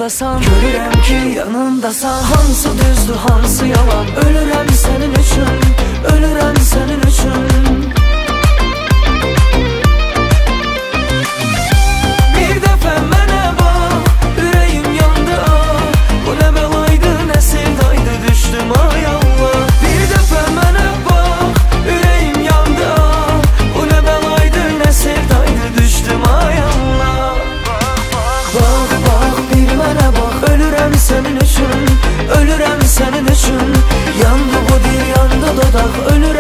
yanımdasan, görürəm ki yanındasan. Hansı düzdür, hansı yalan, ölürəm sənin üçün, ölürəm sənin üçün. Bir dəfə mənə bax, ürəyim yandı ah. Bu nə bəlaydı, nə sevdaydı, düşdüm ay Allah. Bir dəfə mənə bax, ürəyim yandı ah. Bu nə bəlaydı, nə sevdaydı, düşdüm ay Allah. Bax, bax, bir mənə bax, ölürəm sənin üçün, ölürəm sənin üçün. Yandı bu dil, yandı dodaq, ölürəm